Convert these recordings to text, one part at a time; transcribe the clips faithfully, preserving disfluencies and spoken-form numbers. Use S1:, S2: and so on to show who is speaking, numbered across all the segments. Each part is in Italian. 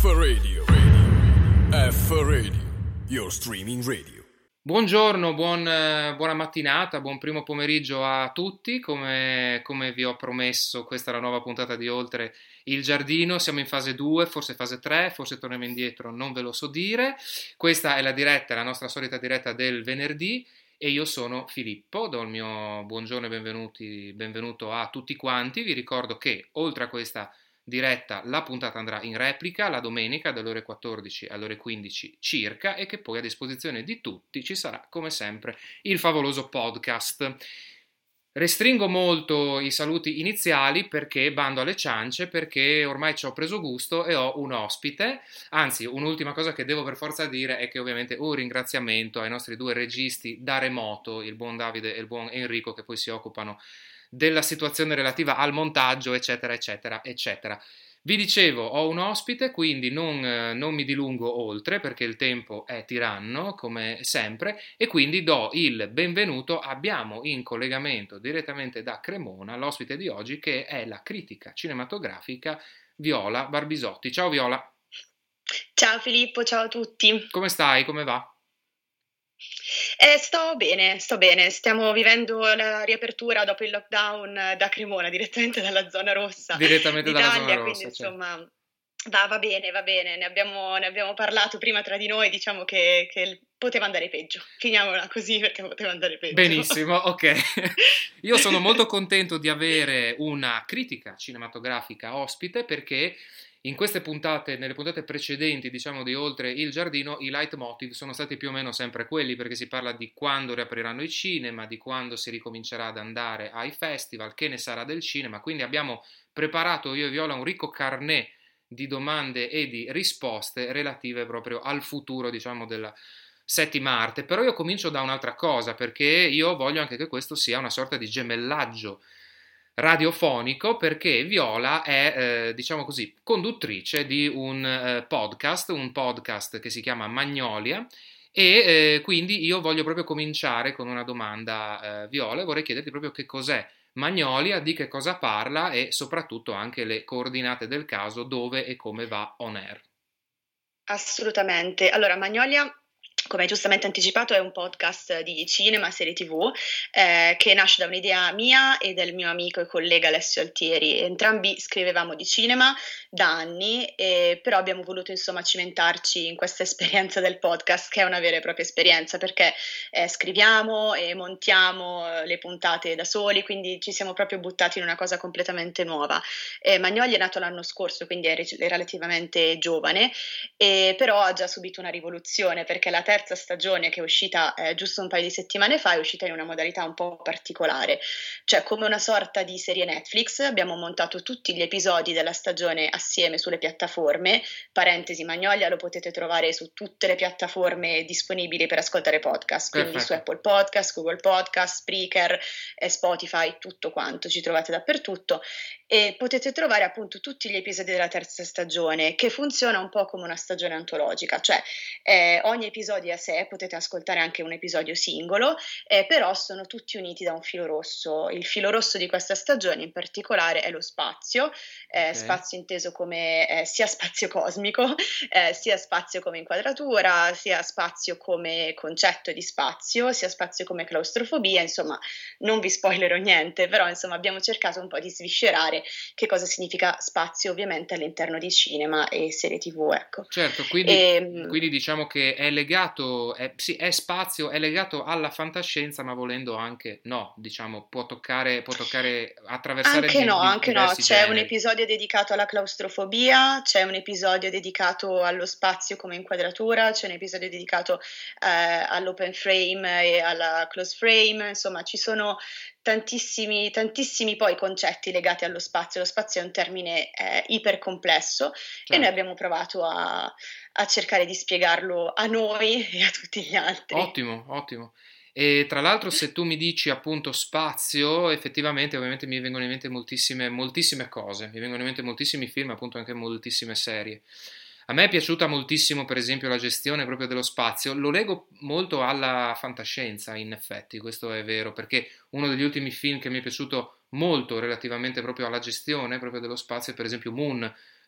S1: F Radio, Radio, F Radio, your streaming radio.
S2: Buongiorno, buon, buona mattinata, buon primo pomeriggio a tutti. Come, come vi ho promesso, questa è la nuova puntata di Oltre il Giardino. Siamo in fase due, forse fase tre, forse torniamo indietro, non ve lo so dire. Questa è la diretta, la nostra solita diretta del venerdì e io sono Filippo. Do il mio buongiorno e benvenuti, benvenuto a tutti quanti. Vi ricordo che oltre a questa diretta la puntata andrà in replica la domenica dalle ore quattordici alle ore quindici circa e che poi a disposizione di tutti ci sarà come sempre il favoloso podcast. Restringo molto i saluti iniziali perché bando alle ciance, perché ormai ci ho preso gusto e ho un ospite. Anzi, un'ultima cosa che devo per forza dire è che ovviamente un ringraziamento ai nostri due registi da remoto, il buon Davide e il buon Enrico, che poi si occupano della situazione relativa al montaggio, eccetera, eccetera, eccetera. Vi dicevo, ho un ospite, quindi non, eh, non mi dilungo oltre perché il tempo è tiranno, come sempre, e quindi do il benvenuto. Abbiamo in collegamento direttamente da Cremona l'ospite di oggi, che è la critica cinematografica Viola Barbisotti. Ciao Viola.
S3: Ciao Filippo, ciao a tutti.
S2: Come stai? Come va?
S3: Eh, sto bene, sto bene. Stiamo vivendo la riapertura dopo il lockdown da Cremona, direttamente dalla zona rossa
S2: direttamente
S3: d'Italia,
S2: dalla zona rossa,
S3: quindi
S2: certo.
S3: insomma va, va bene, va bene. Ne abbiamo, ne abbiamo parlato prima tra di noi, diciamo che, che poteva andare peggio. Finiamola così perché poteva andare peggio.
S2: Benissimo, ok. Io sono molto contento di avere una critica cinematografica ospite perché in queste puntate, nelle puntate precedenti, diciamo, di Oltre il Giardino, i leitmotiv sono stati più o meno sempre quelli, perché si parla di quando riapriranno i cinema, di quando si ricomincerà ad andare ai festival, che ne sarà del cinema. Quindi abbiamo preparato, io e Viola, un ricco carnet di domande e di risposte relative proprio al futuro, diciamo, della settima arte. Però io comincio da un'altra cosa, perché io voglio anche che questo sia una sorta di gemellaggio radiofonico, perché Viola è, eh, diciamo così, conduttrice di un eh, podcast, un podcast che si chiama Magnolia e eh, quindi io voglio proprio cominciare con una domanda, eh, Viola, e vorrei chiederti proprio che cos'è Magnolia, di che cosa parla e soprattutto anche le coordinate del caso, dove e come va on air.
S3: Assolutamente. Allora, Magnolia, come giustamente anticipato, è un podcast di cinema, serie tivù, eh, che nasce da un'idea mia e del mio amico e collega Alessio Altieri. Entrambi scrivevamo di cinema da anni, e, però abbiamo voluto insomma cimentarci in questa esperienza del podcast, che è una vera e propria esperienza, perché eh, scriviamo e montiamo le puntate da soli, quindi ci siamo proprio buttati in una cosa completamente nuova. Eh, Magnolia è nato l'anno scorso, quindi è relativamente giovane, e però ha già subito una rivoluzione, perché la terza stagione, che è uscita eh, giusto un paio di settimane fa, è uscita in una modalità un po' particolare, cioè come una sorta di serie Netflix. Abbiamo montato tutti gli episodi della stagione assieme sulle piattaforme, parentesi, Magnolia lo potete trovare su tutte le piattaforme disponibili per ascoltare podcast, quindi
S2: Perfetto.
S3: su Apple Podcast, Google Podcast, Spreaker, eh, Spotify, tutto quanto, ci trovate dappertutto e potete trovare appunto tutti gli episodi della terza stagione, che funziona un po' come una stagione antologica, cioè eh, ogni episodio a sé, potete ascoltare anche un episodio singolo, eh, però sono tutti uniti da un filo rosso. Il filo rosso di questa stagione in particolare è lo spazio, eh,
S2: Okay.
S3: spazio inteso come eh, sia spazio cosmico, eh, sia spazio come inquadratura, sia spazio come concetto di spazio, sia spazio come claustrofobia. Insomma, non vi spoilerò niente, però insomma abbiamo cercato un po' di sviscerare che cosa significa spazio ovviamente all'interno di cinema e serie tivù, ecco.
S2: Certo, quindi,
S3: E,
S2: quindi diciamo che è legato, è, sì, è spazio, è legato alla fantascienza, ma volendo anche, no, diciamo, può toccare, può toccare, attraversare
S3: Anche
S2: di,
S3: no,
S2: di
S3: anche no,
S2: diversi
S3: c'è un
S2: generi.
S3: episodio dedicato alla claustrofobia, c'è un episodio dedicato allo spazio come inquadratura, c'è un episodio dedicato eh, all'open frame e alla close frame, insomma ci sono tantissimi, tantissimi poi concetti legati allo spazio. Lo spazio è un termine eh, ipercomplesso e
S2: Certo.
S3: noi abbiamo provato a, a cercare di spiegarlo a noi e a tutti gli altri.
S2: Ottimo, ottimo. E tra l'altro, se tu mi dici appunto spazio, effettivamente ovviamente mi vengono in mente moltissime, moltissime cose, mi vengono in mente moltissimi film, appunto anche moltissime serie. A me è piaciuta moltissimo, per esempio, la gestione proprio dello spazio. Lo lego molto alla fantascienza, in effetti, questo è vero, perché uno degli ultimi film che mi è piaciuto molto relativamente proprio alla gestione proprio dello spazio è per esempio Moon,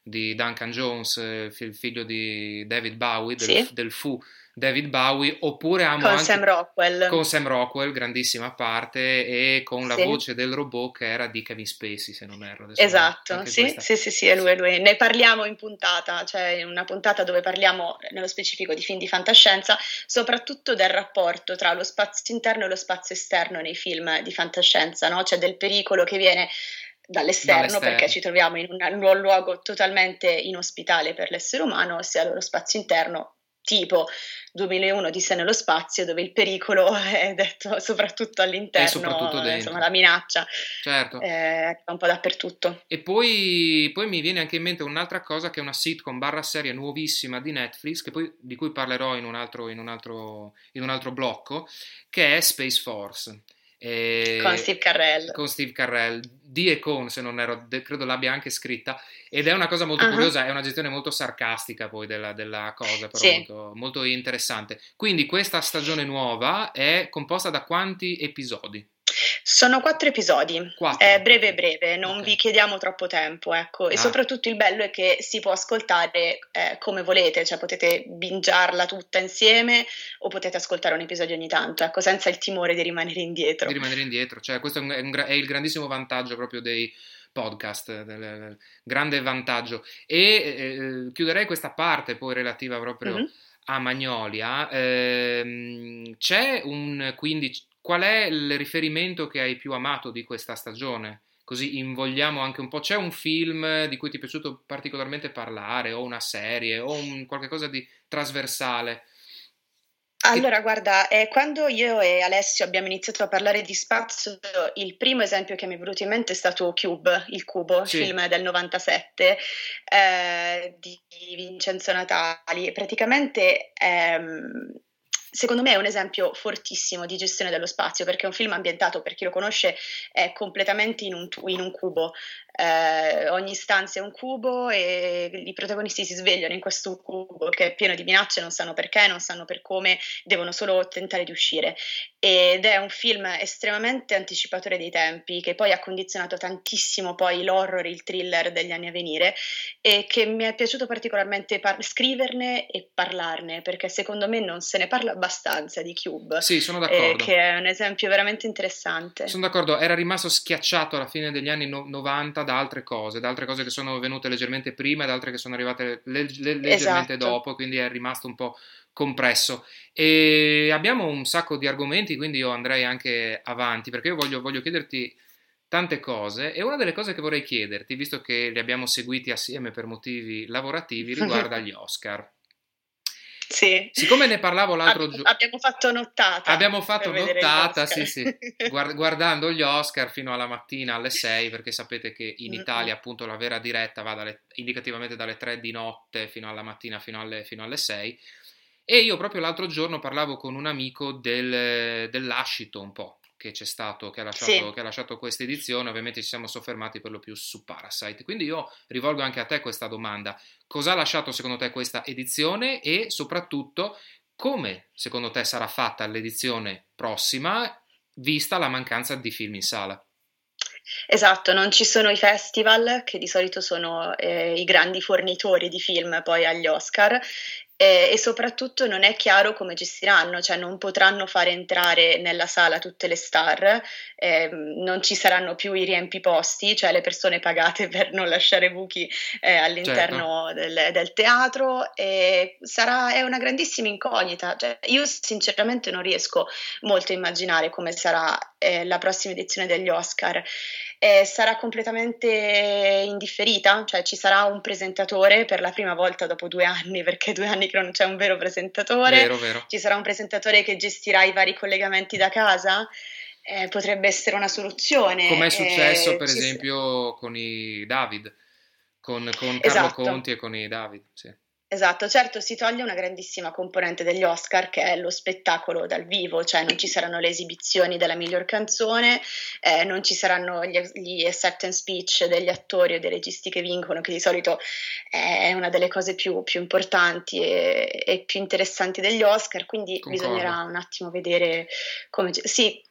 S2: di Duncan Jones, il figlio di David Bowie, del,
S3: sì.
S2: del fu David Bowie, oppure amo
S3: con
S2: anche
S3: Sam Rockwell.
S2: con Sam Rockwell, grandissima parte, e con la
S3: sì.
S2: voce del robot che era di Kevin Spacey, se non erro. Adesso
S3: esatto, sì,
S2: questa...
S3: sì, sì, sì, è lui, è lui. Ne parliamo in puntata, cioè in una puntata dove parliamo nello specifico di film di fantascienza, soprattutto del rapporto tra lo spazio interno e lo spazio esterno nei film di fantascienza, no? Cioè del pericolo che viene dall'esterno, dall'esterno, perché ci troviamo in un, in un luogo totalmente inospitale per l'essere umano, sia lo spazio interno, tipo duemilauno Odissea nello spazio, dove il pericolo è detto soprattutto all'interno,
S2: soprattutto
S3: insomma la minaccia,
S2: certo,
S3: è un po' dappertutto.
S2: E poi, poi mi viene anche in mente un'altra cosa, che è una sitcom barra serie nuovissima di Netflix, che poi, di cui parlerò in un altro, in un altro, in un altro blocco, che è Space Force.
S3: Eh, con Steve Carell.
S2: Con Steve Carell, di e con, se non ero, credo l'abbia anche scritta, ed è una cosa molto uh-huh. curiosa, è una gestione molto sarcastica poi della, della cosa, però sì. molto, molto interessante. Quindi questa stagione nuova è composta da quanti episodi?
S3: Sono quattro episodi,
S2: quattro.
S3: È breve breve, non
S2: okay.
S3: vi chiediamo troppo tempo, ecco, e ah. soprattutto il bello è che si può ascoltare eh, come volete, cioè potete bingiarla tutta insieme o potete ascoltare un episodio ogni tanto, ecco, senza il timore di rimanere indietro.
S2: Di rimanere indietro, cioè questo è, un, è, un, è il grandissimo vantaggio proprio dei podcast, del, del grande vantaggio. E eh, chiuderei questa parte poi relativa proprio mm-hmm. a Magnolia. Eh, c'è un, quindi, qual è il riferimento che hai più amato di questa stagione? Così invogliamo anche un po'. C'è un film di cui ti è piaciuto particolarmente parlare, o una serie, o un, qualche cosa di trasversale?
S3: Allora, guarda, eh, quando io e Alessio abbiamo iniziato a parlare di spazio, il primo esempio che mi è venuto in mente è stato Cube, il Cubo, sì. film del novantasette eh, di Vincenzo Natali. Praticamente ehm, secondo me è un esempio fortissimo di gestione dello spazio, perché è un film ambientato, per chi lo conosce, è completamente in un, in un cubo. Eh, ogni stanza è un cubo e i protagonisti si svegliano in questo cubo che è pieno di minacce, non sanno perché, non sanno per come, devono solo tentare di uscire. Ed è un film estremamente anticipatore dei tempi, che poi ha condizionato tantissimo poi l'horror, il thriller degli anni a venire, e che mi è piaciuto particolarmente par- scriverne e parlarne, perché secondo me non se ne parla abbastanza di Cube.
S2: Sì, sono d'accordo.
S3: Eh, che è un esempio veramente interessante.
S2: Sono d'accordo, era rimasto schiacciato alla fine degli anni no- novanta da altre cose, da altre cose che sono venute leggermente prima ed altre che sono arrivate le- le- leggermente esatto. dopo, quindi è rimasto un po' compresso. E abbiamo un sacco di argomenti, quindi io andrei anche avanti, perché io voglio, voglio chiederti tante cose, e una delle cose che vorrei chiederti, visto che li abbiamo seguiti assieme per motivi lavorativi, riguarda gli Oscar.
S3: Sì.
S2: Siccome ne parlavo l'altro giorno,
S3: abbiamo fatto nottata.
S2: Abbiamo fatto nottata, sì, sì, guardando gli Oscar fino alla mattina alle sei, perché sapete che in Italia appunto la vera diretta va dalle, indicativamente dalle tre di notte fino alla mattina, fino alle, fino alle sei. E io proprio l'altro giorno parlavo con un amico del, dell'ascito un po' che c'è stato, che ha lasciato, sì. che ha lasciato questa edizione. Ovviamente ci siamo soffermati per lo più su Parasite, quindi io rivolgo anche a te questa domanda: cosa ha lasciato secondo te questa edizione, e soprattutto come secondo te sarà fatta l'edizione prossima, vista la mancanza di film in sala?
S3: Esatto, non ci sono i festival, che di solito sono eh, i grandi fornitori di film poi agli Oscar, eh, e soprattutto non è chiaro come gestiranno, cioè non potranno fare entrare nella sala tutte le star, eh, non ci saranno più i riempiposti, cioè le persone pagate per non lasciare buchi eh, all'interno certo. del, del teatro, e sarà, è una grandissima incognita. Cioè, io sinceramente non riesco molto a immaginare come sarà eh, la prossima edizione degli Oscar. Eh, sarà completamente indifferita, cioè ci sarà un presentatore per la prima volta dopo due anni, perché due anni che non c'è un vero presentatore,
S2: vero, vero.
S3: Ci sarà un presentatore che gestirà i vari collegamenti da casa, eh, potrebbe essere una soluzione.
S2: Come è successo
S3: eh,
S2: per esempio s- con i David, con, con Carlo
S3: esatto.
S2: Conti e con i David, sì.
S3: Esatto, certo, si toglie una grandissima componente degli Oscar, che è lo spettacolo dal vivo, cioè non ci saranno le esibizioni della miglior canzone, eh, non ci saranno gli, gli acceptance speech degli attori o dei registi che vincono, che di solito è una delle cose più, più importanti e, e più interessanti degli Oscar, quindi
S2: Concordo.
S3: Bisognerà un attimo vedere come... Sì,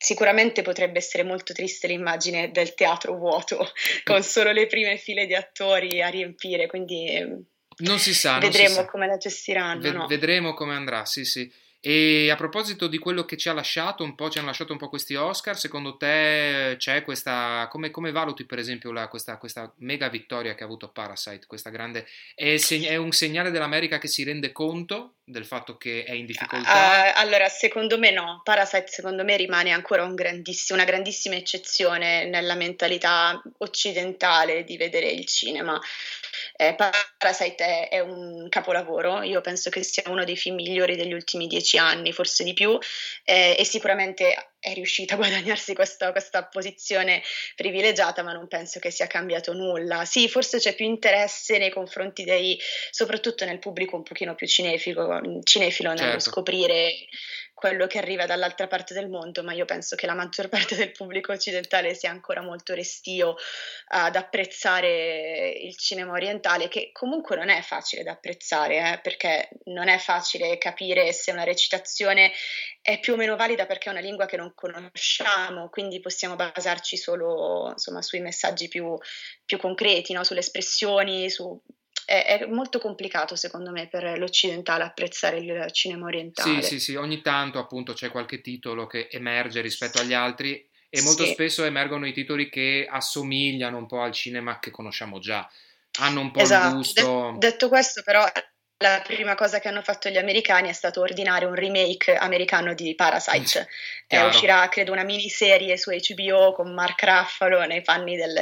S3: sicuramente potrebbe essere molto triste l'immagine del teatro vuoto, con solo le prime file di attori a riempire, quindi
S2: non si sa,
S3: vedremo
S2: non si sa.
S3: come la gestiranno.
S2: Ved-
S3: no?
S2: Vedremo come andrà, sì, sì. E a proposito di quello che ci ha lasciato un po', ci hanno lasciato un po' questi Oscar, secondo te c'è questa, come, come valuti per esempio la- questa, questa mega vittoria che ha avuto Parasite, questa grande, è, seg- è un segnale dell'America che si rende conto del fatto che è in difficoltà?
S3: Uh, allora, secondo me no, Parasite secondo me rimane ancora un grandissimo, una grandissima eccezione nella mentalità occidentale di vedere il cinema. Eh, Parasite è, è un capolavoro, io penso che sia uno dei film migliori degli ultimi dieci anni, forse di più, eh, e sicuramente è riuscita a guadagnarsi questa, questa posizione privilegiata, ma non penso che sia cambiato nulla. Sì, forse c'è più interesse nei confronti dei, soprattutto nel pubblico un pochino più cinefilo, cinefilo nello
S2: Certo.
S3: scoprire quello che arriva dall'altra parte del mondo, ma io penso che la maggior parte del pubblico occidentale sia ancora molto restio ad apprezzare il cinema orientale, che comunque non è facile da apprezzare, eh, perché non è facile capire se una recitazione è più o meno valida perché è una lingua che non conosciamo, quindi possiamo basarci solo, insomma, sui messaggi più, più concreti, no? Sulle espressioni, su... È, è molto complicato secondo me per l'occidentale apprezzare il cinema orientale.
S2: Sì, sì, sì, ogni tanto appunto c'è qualche titolo che emerge rispetto agli altri e molto
S3: Sì.
S2: spesso emergono i titoli che assomigliano un po' al cinema che conosciamo già, hanno un po'
S3: Esatto.
S2: il gusto...
S3: De- detto questo però la prima cosa che hanno fatto gli americani è stato ordinare un remake americano di Parasite. Eh, uscirà credo una miniserie su H B O con Mark Ruffalo nei panni del,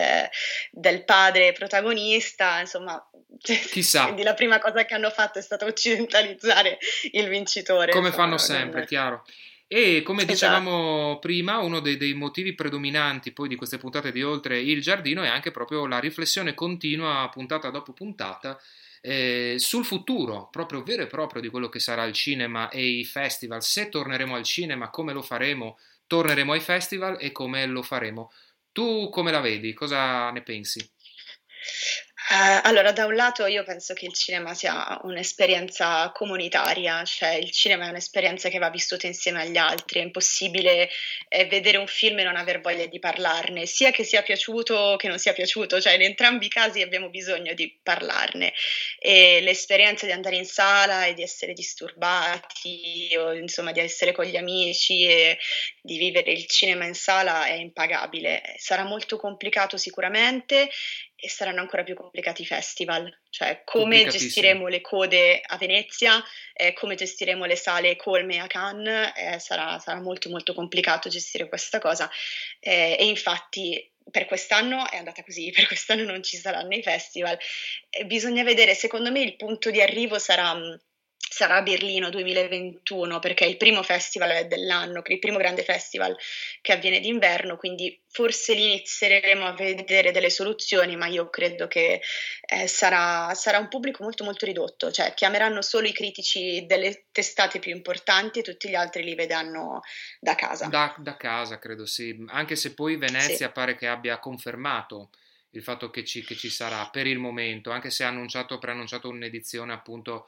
S3: del padre protagonista, insomma.
S2: Chissà.
S3: Quindi la prima cosa che hanno fatto è stata occidentalizzare il vincitore.
S2: Come
S3: insomma,
S2: fanno sempre,
S3: non...
S2: chiaro. E come
S3: Esatto.
S2: dicevamo prima, uno dei, dei motivi predominanti poi di queste puntate di Oltre il Giardino è anche proprio la riflessione continua, puntata dopo puntata, eh, sul futuro, proprio vero e proprio di quello che sarà il cinema e i festival. Se torneremo al cinema, come lo faremo? Torneremo ai festival e come lo faremo? Tu come la vedi? Cosa ne pensi?
S3: Uh, allora, da un lato io penso che il cinema sia un'esperienza comunitaria, cioè il cinema è un'esperienza che va vissuta insieme agli altri, è impossibile eh, vedere un film e non aver voglia di parlarne, sia che sia piaciuto che non sia piaciuto, cioè in entrambi i casi abbiamo bisogno di parlarne e l'esperienza di andare in sala e di essere disturbati o insomma di essere con gli amici e di vivere il cinema in sala è impagabile, sarà molto complicato sicuramente. E saranno ancora più complicati i festival, cioè come gestiremo le code a Venezia, eh, come gestiremo le sale colme a Cannes, eh, sarà, sarà molto molto complicato gestire questa cosa eh, e infatti per quest'anno è andata così, per quest'anno non ci saranno i festival, eh, bisogna vedere, secondo me il punto di arrivo sarà... sarà Berlino duemilaventuno perché è il primo festival dell'anno, il primo grande festival che avviene d'inverno, quindi forse lì inizieremo a vedere delle soluzioni, ma io credo che eh, sarà, sarà un pubblico molto molto ridotto, cioè chiameranno solo i critici delle testate più importanti e tutti gli altri li vedranno da casa.
S2: Da, da casa, credo sì, anche se poi Venezia
S3: sì.
S2: pare che abbia confermato il fatto che ci, che ci sarà per il momento, anche se ha annunciato, preannunciato un'edizione appunto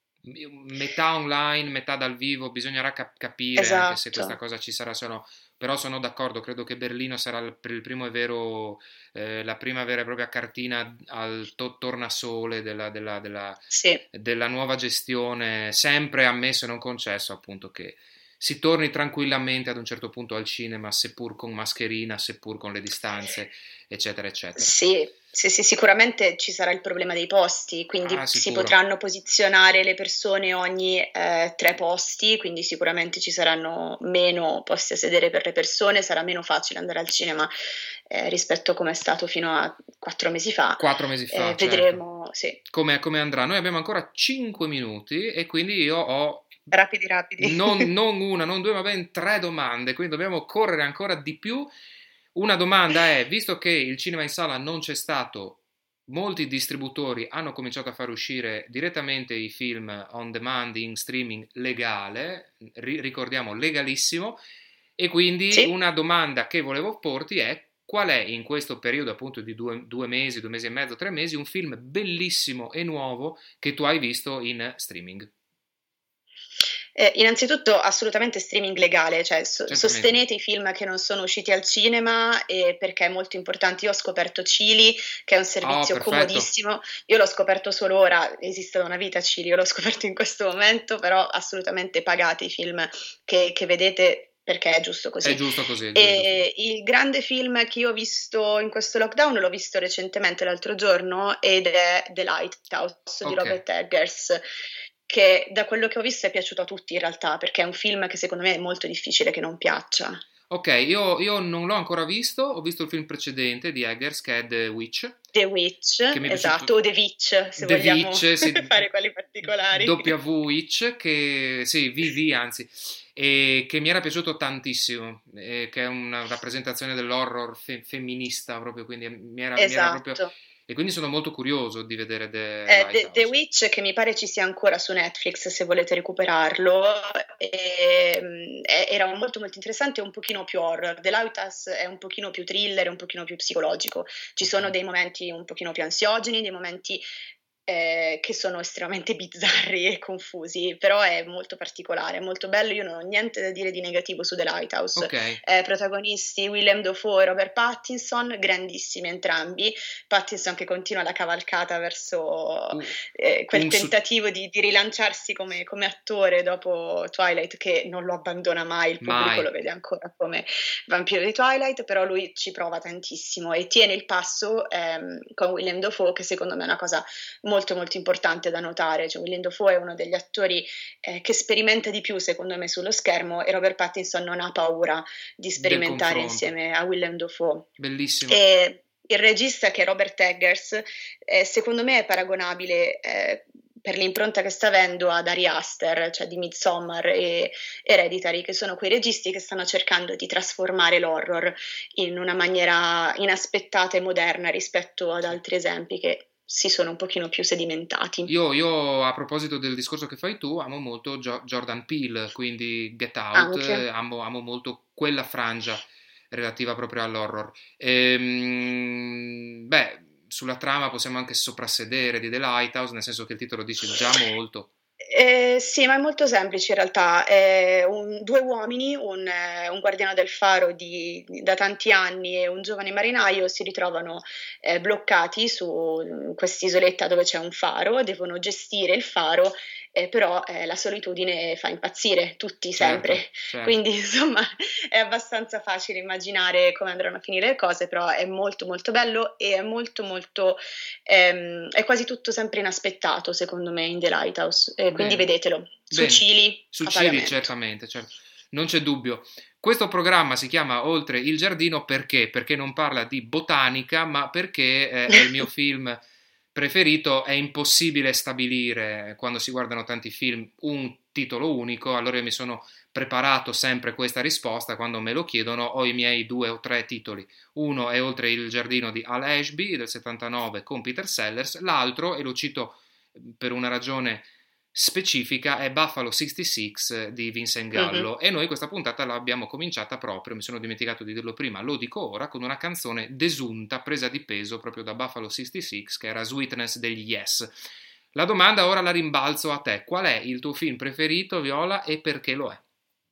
S2: metà online, metà dal vivo, bisognerà cap- capire
S3: esatto.
S2: anche se questa cosa ci sarà o no, però sono d'accordo, credo che Berlino sarà il, per il primo è vero, eh, la prima vera e propria cartina al to- tornasole della, della, della,
S3: sì.
S2: della nuova gestione, sempre ammesso e non concesso appunto che si torni tranquillamente ad un certo punto al cinema, seppur con mascherina, seppur con le distanze, eccetera, eccetera.
S3: Sì, sì, sì, sicuramente ci sarà il problema dei posti, quindi
S2: Ah,
S3: si
S2: sicuro.
S3: potranno posizionare le persone ogni eh, tre posti, quindi sicuramente ci saranno meno posti a sedere per le persone, sarà meno facile andare al cinema eh, rispetto a come è stato fino a quattro mesi fa.
S2: Quattro mesi fa,
S3: eh, vedremo,
S2: certo.
S3: sì.
S2: Come, come andrà? Noi abbiamo ancora cinque minuti e quindi io ho
S3: Rapidi, rapidi.
S2: Non, non una, non due, ma ben tre domande, quindi dobbiamo correre ancora di più. Una domanda è, visto che il cinema in sala non c'è stato, molti distributori hanno cominciato a far uscire direttamente i film on demand in streaming legale, ri- ricordiamo legalissimo, e quindi
S3: sì.
S2: una domanda che volevo porti è qual è in questo periodo appunto di due, due mesi, due mesi e mezzo, tre mesi, un film bellissimo e nuovo che tu hai visto in streaming?
S3: Eh, innanzitutto assolutamente streaming legale, cioè so- sostenete i film che non sono usciti al cinema, eh, perché è molto importante. Io ho scoperto Cili, che è un servizio
S2: Oh,
S3: comodissimo, io l'ho scoperto solo ora, esiste da una vita Cili, io l'ho scoperto in questo momento, però assolutamente pagate i film che, che vedete, perché è giusto così.
S2: È giusto così. È
S3: E
S2: giusto.
S3: il grande film che io ho visto in questo lockdown l'ho visto recentemente l'altro giorno ed è The Lighthouse di
S2: Ok.
S3: Robert Eggers, che da quello che ho visto è piaciuto a tutti in realtà, perché è un film che secondo me è molto difficile che non piaccia.
S2: Ok, io, io non l'ho ancora visto, ho visto il film precedente di Eggers che è The Witch.
S3: The Witch,
S2: Che mi è
S3: esatto,
S2: piaciuto...
S3: o The Witch, se
S2: The
S3: vogliamo
S2: Witch, sì,
S3: fare quelli particolari.
S2: W Witch, che sì, V V anzi, e che mi era piaciuto tantissimo, e che è una rappresentazione dell'horror fe- femminista proprio, quindi mi era, mi era proprio...
S3: Esatto.
S2: E quindi sono molto curioso di vedere The
S3: Eh, The,
S2: Lighthouse.
S3: The Witch, che mi pare ci sia ancora su Netflix se volete recuperarlo, e, mm, è- era molto molto interessante e un pochino più horror. The Lighthouse è un pochino più thriller, un pochino più psicologico. Ci sono dei momenti un pochino più ansiogeni, dei momenti eh, che sono estremamente bizzarri e confusi, però è molto particolare, è molto bello. Io non ho niente da dire di negativo su The Lighthouse.
S2: Ok,
S3: Eh, protagonisti Willem Dafoe e Robert Pattinson, grandissimi entrambi. Pattinson che continua la cavalcata verso
S2: Un-
S3: eh, quel
S2: un su-
S3: tentativo di, di rilanciarsi come, come attore dopo Twilight, che non lo abbandona mai, il pubblico
S2: mai.
S3: lo vede ancora come vampiro di Twilight, però lui ci prova tantissimo e tiene il passo ehm, con Willem Dafoe, che secondo me è una cosa molto molto importante da notare. Cioè, Willem Dafoe è uno degli attori eh, che sperimenta di più secondo me sullo schermo, e Robert Pattinson non ha paura di
S2: Del
S3: sperimentare
S2: confronto.
S3: insieme a Willem Dafoe.
S2: Bellissimo.
S3: E il regista, che è Robert Eggers, eh, secondo me è paragonabile eh, per l'impronta che sta avendo ad Ari Aster, cioè di Midsommar e Hereditary, che sono quei registi che stanno cercando di trasformare l'horror in una maniera inaspettata e moderna rispetto ad altri esempi che si sono un pochino più sedimentati.
S2: Io, io, a proposito del discorso che fai tu, amo molto Gio- Jordan Peele, quindi Get Out,
S3: Anche.
S2: eh, amo, amo molto quella frangia relativa proprio all'horror. Ehm, beh, sulla trama possiamo anche soprassedere di The Lighthouse, nel senso che il titolo dice già molto.
S3: Eh, sì, ma è molto semplice in realtà. È un- due uomini, un, eh, un guardiano del faro di- da tanti anni e un giovane marinaio si ritrovano eh, bloccati su quest'isoletta dove c'è un faro, devono gestire il faro, eh, però eh, la solitudine fa impazzire tutti
S2: Certo,
S3: sempre.
S2: certo.
S3: Quindi insomma è abbastanza facile immaginare come andranno a finire le cose, però è molto molto bello e è molto molto ehm, è quasi tutto sempre inaspettato secondo me in The Lighthouse, eh, quindi
S2: Bene,
S3: vedetelo su
S2: bene.
S3: Cili
S2: Su
S3: a
S2: Cili,
S3: pagamento.
S2: certamente, certo. Non c'è dubbio. Questo programma si chiama Oltre il giardino perché? Perché non parla di botanica, ma perché eh, è il mio film preferito. È impossibile stabilire, quando si guardano tanti film, un titolo unico. Allora io mi sono preparato sempre questa risposta. Quando me lo chiedono ho i miei due o tre titoli. Uno è Oltre il giardino di Hal Ashby del settantanove con Peter Sellers. L'altro, e lo cito per una ragione specifica, è Buffalo sessantasei di Vincent Gallo.
S3: Mhm.
S2: E noi questa puntata l'abbiamo cominciata proprio, mi sono dimenticato di dirlo prima, lo dico ora, con una canzone desunta, presa di peso proprio da Buffalo sessantasei, che era Sweetness degli Yes. La domanda ora la rimbalzo a te: qual è il tuo film preferito, Viola, e perché lo è?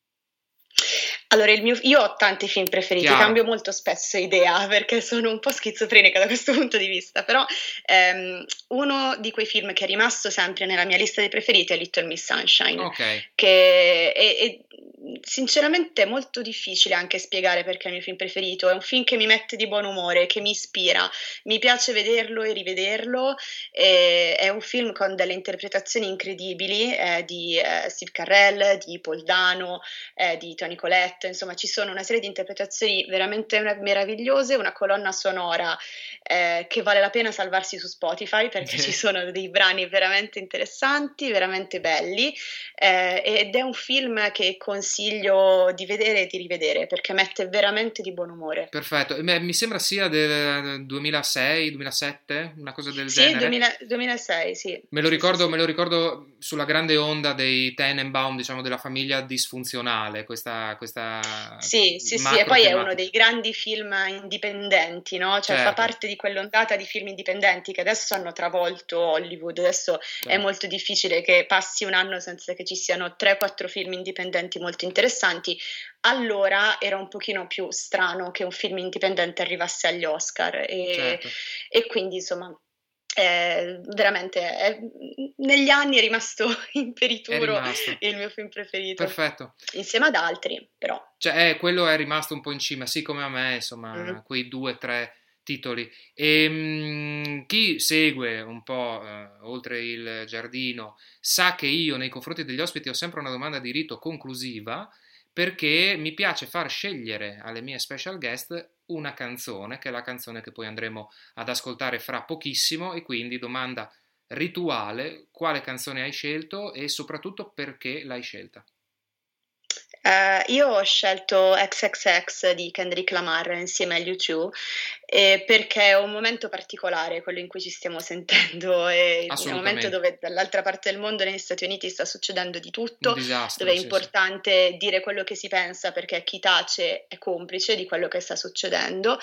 S3: Allora, il mio, io ho tanti film preferiti,
S2: Chiaro.
S3: cambio molto spesso idea perché sono un po' schizofrenica da questo punto di vista, però ehm, uno di quei film che è rimasto sempre nella mia lista dei preferiti è Little Miss Sunshine,
S2: Ok,
S3: che è, è sinceramente molto difficile anche spiegare perché è il mio film preferito. È un film che mi mette di buon umore, che mi ispira, mi piace vederlo e rivederlo. E è un film con delle interpretazioni incredibili eh, di eh, Steve Carell, di Paul Dano, eh, di Toni Collette. Insomma, ci sono una serie di interpretazioni veramente meravigliose, una colonna sonora eh, che vale la pena salvarsi su Spotify perché ci sono dei brani veramente interessanti, veramente belli, eh, ed è un film che consiglio consiglio di vedere e di rivedere perché mette veramente di buon umore.
S2: Perfetto, mi sembra sia del duemilasei, duemilasette, una cosa del
S3: sì,
S2: genere.
S3: duemila, duemilasei, sì.
S2: Me lo
S3: sì,
S2: ricordo,
S3: sì,
S2: me lo ricordo sulla grande onda dei Tenenbaum, diciamo, della famiglia disfunzionale, questa, questa
S3: sì, sì, sì, e
S2: macro
S3: poi è
S2: tematica.
S3: uno dei grandi film indipendenti, no? Cioè
S2: Certo.
S3: fa parte di quell'ondata di film indipendenti che adesso hanno travolto Hollywood, adesso
S2: Certo.
S3: è molto difficile che passi un anno senza che ci siano tre quattro film indipendenti molto interessanti. Allora era un pochino più strano che un film indipendente arrivasse agli Oscar e,
S2: Certo.
S3: e quindi insomma eh, veramente è, negli anni è rimasto imperituro,
S2: È rimasto.
S3: il mio film preferito.
S2: Perfetto.
S3: Insieme ad altri, però.
S2: Cioè, eh, quello è rimasto un po' in cima, sì come a me, insomma,
S3: Mm.
S2: quei due, tre titoli. E mh, chi segue un po' eh, oltre il giardino sa che io nei confronti degli ospiti ho sempre una domanda di rito conclusiva, perché mi piace far scegliere alle mie special guest una canzone, che è la canzone che poi andremo ad ascoltare fra pochissimo, e quindi domanda rituale: quale canzone hai scelto e soprattutto perché l'hai scelta?
S3: Uh, io ho scelto X X X di Kendrick Lamar insieme agli U due eh, perché è un momento particolare quello in cui ci stiamo sentendo, è un momento dove dall'altra parte del mondo, negli Stati Uniti, sta succedendo di tutto,
S2: un disastro,
S3: dove è
S2: sì,
S3: importante
S2: sì.
S3: dire quello che si pensa perché chi tace è complice di quello che sta succedendo.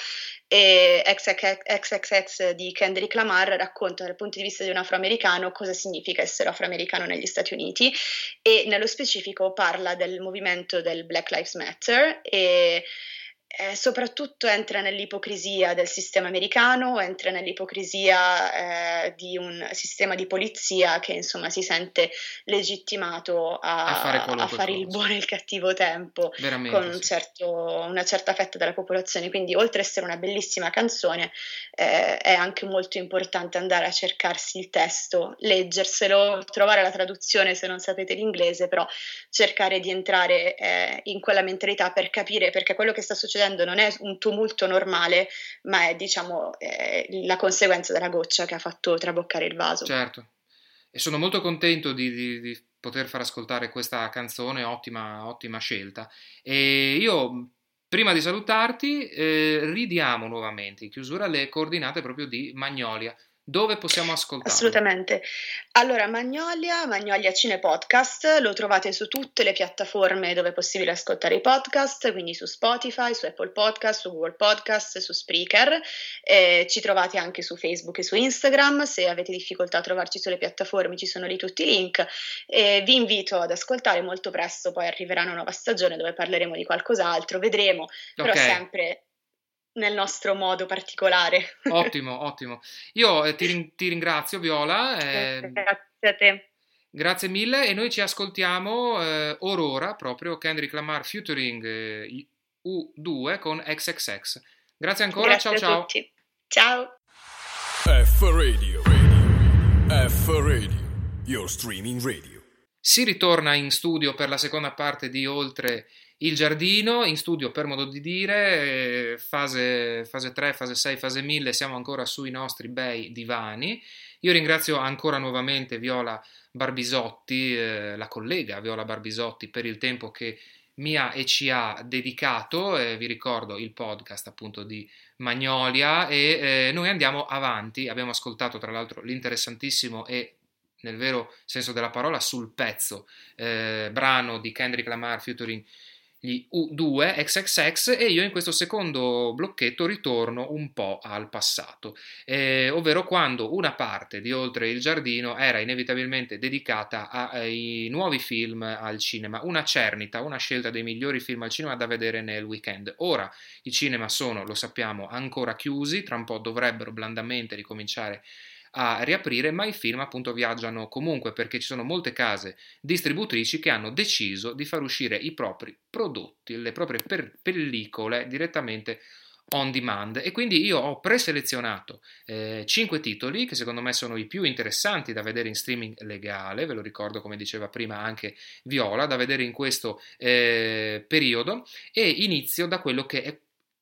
S3: E X X X di Kendrick Lamar racconta dal punto di vista di un afroamericano cosa significa essere afroamericano negli Stati Uniti, e nello specifico parla del movimento del Black Lives Matter e eh, soprattutto entra nell'ipocrisia del sistema americano, entra nell'ipocrisia eh, di un sistema di polizia che insomma si sente legittimato a,
S2: a fare,
S3: a fare il buono e il cattivo tempo.
S2: Veramente,
S3: con un
S2: sì.
S3: certo, una certa fetta della popolazione, quindi oltre a essere una bellissima canzone eh, è anche molto importante andare a cercarsi il testo, leggerselo, trovare la traduzione se non sapete l'inglese, però cercare di entrare eh, in quella mentalità per capire, perché quello che sta succedendo non è un tumulto normale, ma è diciamo eh, la conseguenza della goccia che ha fatto traboccare il vaso.
S2: Certo, e sono molto contento di, di, di poter far ascoltare questa canzone, ottima, ottima scelta. E io, prima di salutarti, eh, ridiamo nuovamente in chiusura le coordinate proprio di Magnolia. Dove possiamo ascoltarlo?
S3: Assolutamente. Allora, Magnolia, Magnolia Cine Podcast, lo trovate su tutte le piattaforme dove è possibile ascoltare i podcast, quindi su Spotify, su Apple Podcast, su Google Podcast, su Spreaker. Eh, ci trovate anche su Facebook e su Instagram. Se avete difficoltà a trovarci sulle piattaforme, ci sono lì tutti i link. Eh, vi invito ad ascoltare molto presto, poi arriverà una nuova stagione dove parleremo di qualcos'altro, vedremo, però
S2: okay.
S3: sempre nel nostro modo particolare.
S2: Ottimo, ottimo. Io eh, ti, rin- ti ringrazio, Viola. Eh,
S3: Grazie a te.
S2: Grazie mille, e noi ci ascoltiamo eh, Aurora, proprio Kendrick Lamar featuring eh, U due con X X X. Grazie ancora,
S3: Grazie
S2: ciao
S3: a
S2: ciao.
S3: tutti. Ciao.
S1: F Radio, Radio. F Radio, your streaming radio.
S2: Si ritorna in studio per la seconda parte di Oltre il giardino, in studio per modo di dire, fase, fase tre, fase sei, fase mille, siamo ancora sui nostri bei divani. Io ringrazio ancora nuovamente Viola Barbisotti, eh, la collega Viola Barbisotti, per il tempo che mi ha e ci ha dedicato. Eh, vi ricordo il podcast appunto di Magnolia, e eh, noi andiamo avanti. Abbiamo ascoltato tra l'altro l'interessantissimo e, nel vero senso della parola, sul pezzo eh, brano di Kendrick Lamar featuring gli U due X X X, e io in questo secondo blocchetto ritorno un po' al passato, eh, ovvero quando una parte di Oltre il giardino era inevitabilmente dedicata ai nuovi film al cinema, una cernita, una scelta dei migliori film al cinema da vedere nel weekend. Ora i cinema sono, lo sappiamo, ancora chiusi, tra un po' dovrebbero blandamente ricominciare a riaprire, ma i film appunto viaggiano comunque, perché ci sono molte case distributrici che hanno deciso di far uscire i propri prodotti, le proprie per- pellicole direttamente on demand, e quindi io ho preselezionato eh, cinque titoli che secondo me sono i più interessanti da vedere in streaming legale, ve lo ricordo, come diceva prima anche Viola, da vedere in questo eh, periodo, e inizio da quello che è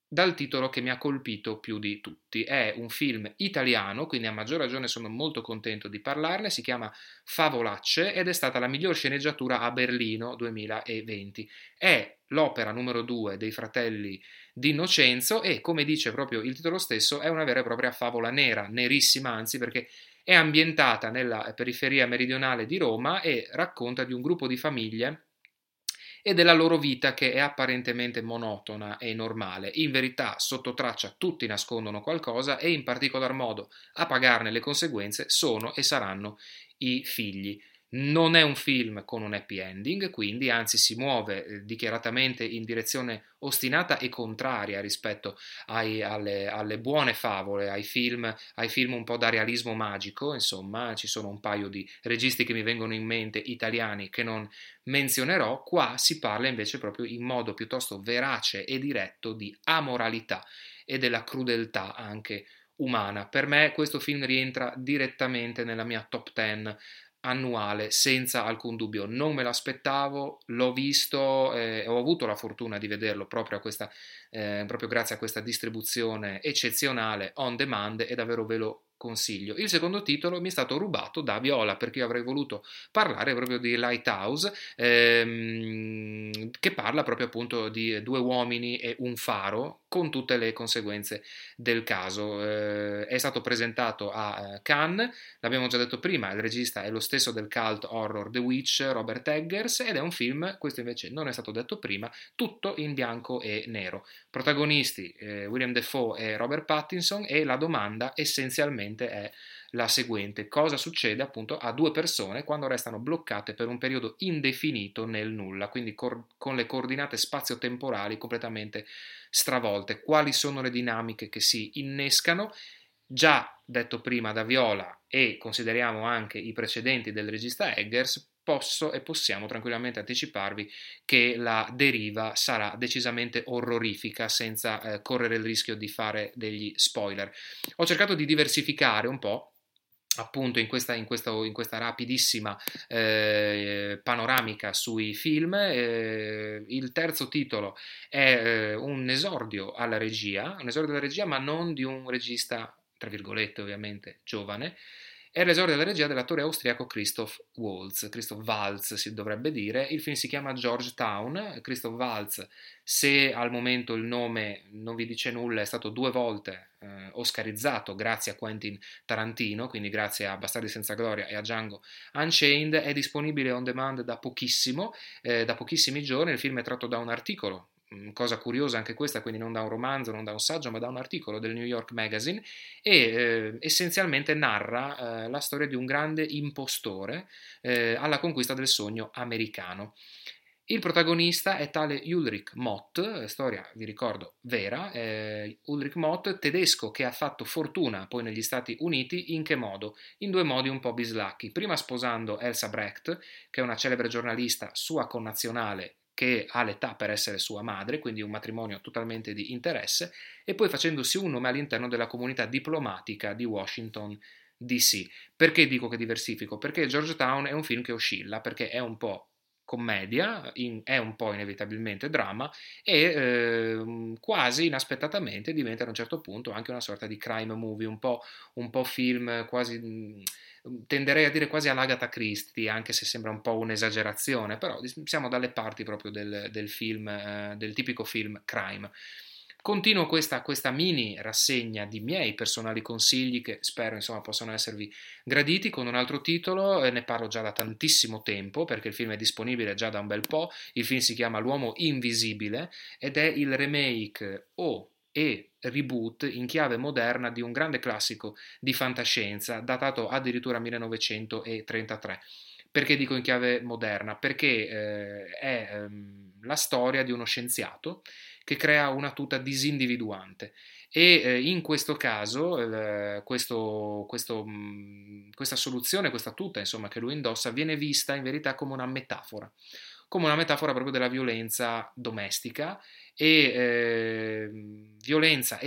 S2: dal titolo che mi ha colpito più di tutti. È un film italiano, quindi a maggior ragione sono molto contento di parlarne, si chiama Favolacce ed è stata la miglior sceneggiatura a Berlino duemilaventi. È l'opera numero due dei fratelli Di Innocenzo e, come dice proprio il titolo stesso, è una vera e propria favola nera, nerissima anzi, perché è ambientata nella periferia meridionale di Roma e racconta di un gruppo di famiglie e della loro vita che è apparentemente monotona e normale. In verità, sotto traccia, tutti nascondono qualcosa e in particolar modo a pagarne le conseguenze sono e saranno i figli. Non è un film con un happy ending, quindi anzi si muove eh, dichiaratamente in direzione ostinata e contraria rispetto ai, alle, alle buone favole, ai film, ai film un po' da realismo magico. Insomma, ci sono un paio di registi che mi vengono in mente italiani che non menzionerò. Qua si parla invece proprio in modo piuttosto verace e diretto di amoralità e della crudeltà anche umana. Per me questo film rientra direttamente nella mia top dieci annuale senza alcun dubbio. Non me l'aspettavo, l'ho visto e eh, ho avuto la fortuna di vederlo proprio, a questa, eh, proprio grazie a questa distribuzione eccezionale on demand e davvero ve lo consiglio. Il secondo titolo mi è stato rubato da Viola perché io avrei voluto parlare proprio di Lighthouse, ehm, che parla proprio appunto di due uomini e un faro con tutte le conseguenze del caso. Eh, è stato presentato a Cannes, l'abbiamo già detto prima, il regista è lo stesso del cult horror The Witch, Robert Eggers, ed è un film, questo invece non è stato detto prima, tutto in bianco e nero. Protagonisti eh, William Dafoe e Robert Pattinson, e la domanda essenzialmente è la seguente: cosa succede appunto a due persone quando restano bloccate per un periodo indefinito nel nulla, quindi cor- con le coordinate spazio-temporali completamente stravolte? Quali sono le dinamiche che si innescano? Già detto prima da Viola, e consideriamo anche i precedenti del regista Eggers, posso e possiamo tranquillamente anticiparvi che la deriva sarà decisamente orrorifica, senza eh, correre il rischio di fare degli spoiler. Ho cercato di diversificare un po' appunto in questa, in questa, in questa rapidissima eh, panoramica sui film. Eh, il terzo titolo è eh, un esordio alla regia, un esordio alla regia ma non di un regista, tra virgolette ovviamente, giovane. È l'esordio della regia dell'attore austriaco Christoph Waltz, Christoph Waltz si dovrebbe dire. Il film si chiama Georgetown. Christoph Waltz, se al momento il nome non vi dice nulla, è stato due volte eh, oscarizzato grazie a Quentin Tarantino, quindi grazie a Bastardi senza gloria e a Django Unchained. È disponibile on demand da pochissimo, eh, da pochissimi giorni. Il film è tratto da un articolo, cosa curiosa anche questa, quindi non da un romanzo, non da un saggio, ma da un articolo del New York Magazine, e eh, essenzialmente narra eh, la storia di un grande impostore eh, alla conquista del sogno americano. Il protagonista è tale Ulrich Mott, storia, vi ricordo, vera. eh, Ulrich Mott, tedesco che ha fatto fortuna poi negli Stati Uniti. In che modo? In due modi un po' bislacchi. Prima sposando Elsa Brecht, che è una celebre giornalista sua connazionale, che ha l'età per essere sua madre, quindi un matrimonio totalmente di interesse, e poi facendosi un nome all'interno della comunità diplomatica di Washington D C. Perché dico che diversifico? Perché Georgetown è un film che oscilla, perché è un po' commedia, in, è un po' inevitabilmente dramma e eh, quasi inaspettatamente diventa a un certo punto anche una sorta di crime movie, un po', un po' film quasi... tenderei a dire quasi all'Agatha Christie, anche se sembra un po' un'esagerazione, però siamo dalle parti proprio del, del film, eh, del tipico film crime. Continuo questa, questa mini rassegna di miei personali consigli che spero insomma possano esservi graditi con un altro titolo. Eh, ne parlo già da tantissimo tempo perché il film è disponibile già da un bel po'. Il film si chiama L'uomo invisibile ed è il remake o e reboot in chiave moderna di un grande classico di fantascienza datato addirittura millenovecentotrentatré. Perché dico in chiave moderna? Perché eh, è ehm, la storia di uno scienziato che crea una tuta disindividuante e eh, in questo caso eh, questo, questo, mh, questa soluzione, questa tuta insomma che lui indossa viene vista in verità come una metafora, come una metafora proprio della violenza domestica e eh, violenza e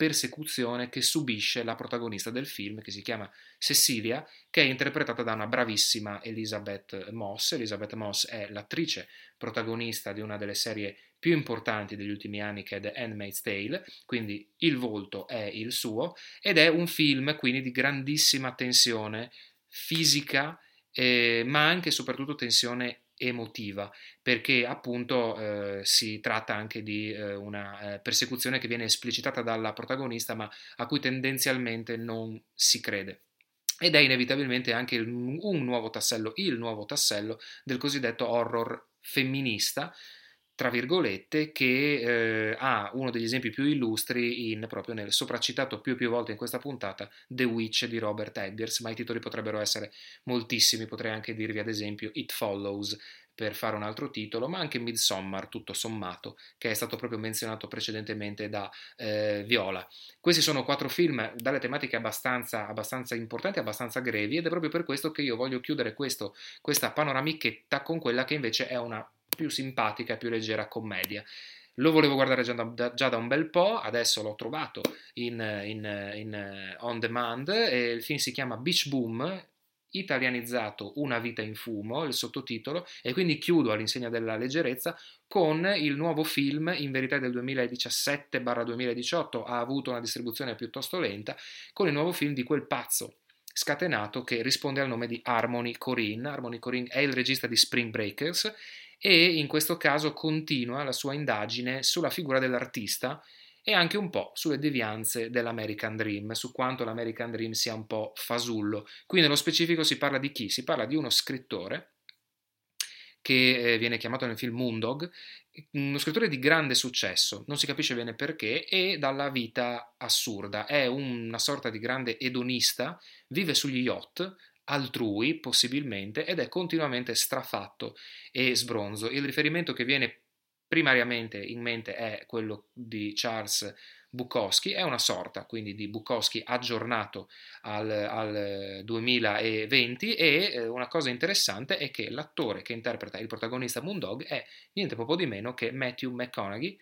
S2: persecuzione che subisce la protagonista del film, che si chiama Cecilia, che è interpretata da una bravissima Elisabeth Moss. Elisabeth Moss è l'attrice protagonista di una delle serie più importanti degli ultimi anni, che è The Handmaid's Tale, quindi il volto è il suo, ed è un film quindi di grandissima tensione fisica, eh, ma anche e soprattutto tensione emotiva, perché appunto eh, si tratta anche di eh, una eh, persecuzione che viene esplicitata dalla protagonista, ma a cui tendenzialmente non si crede. Ed è inevitabilmente anche il, un nuovo tassello, il nuovo tassello del cosiddetto horror femminista, tra virgolette, che eh, ha uno degli esempi più illustri in, proprio nel sopracitato più e più volte in questa puntata, The Witch di Robert Eggers, ma i titoli potrebbero essere moltissimi. Potrei anche dirvi ad esempio It Follows, per fare un altro titolo, ma anche Midsommar, tutto sommato, che è stato proprio menzionato precedentemente da eh, Viola. Questi sono quattro film dalle tematiche abbastanza, abbastanza importanti, abbastanza grevi, ed è proprio per questo che io voglio chiudere questo, questa panoramichetta con quella che invece è una più simpatica e più leggera commedia. Lo volevo guardare già da, già da un bel po', adesso l'ho trovato in, in, in on demand, e il film si chiama Beach Boom, italianizzato Una vita in fumo, il sottotitolo, e quindi chiudo all'insegna della leggerezza con il nuovo film, in verità del duemiladiciassette duemiladiciotto, ha avuto una distribuzione piuttosto lenta, con il nuovo film di quel pazzo scatenato che risponde al nome di Harmony Korine. Harmony Korine è il regista di Spring Breakers e in questo caso continua la sua indagine sulla figura dell'artista e anche un po' sulle devianze dell'American Dream, su quanto l'American Dream sia un po' fasullo. Qui nello specifico si parla di chi? Si parla di uno scrittore che eh, viene chiamato nel film Moondog, uno scrittore di grande successo, non si capisce bene perché, e dalla vita assurda. È una sorta di grande edonista, vive sugli yacht altrui possibilmente ed è continuamente strafatto e sbronzo. Il riferimento che viene primariamente in mente è quello di Charles Bukowski, è una sorta quindi di Bukowski aggiornato al, al duemilaventi, e una cosa interessante è che l'attore che interpreta il protagonista Moondog è niente poco di meno che Matthew McConaughey,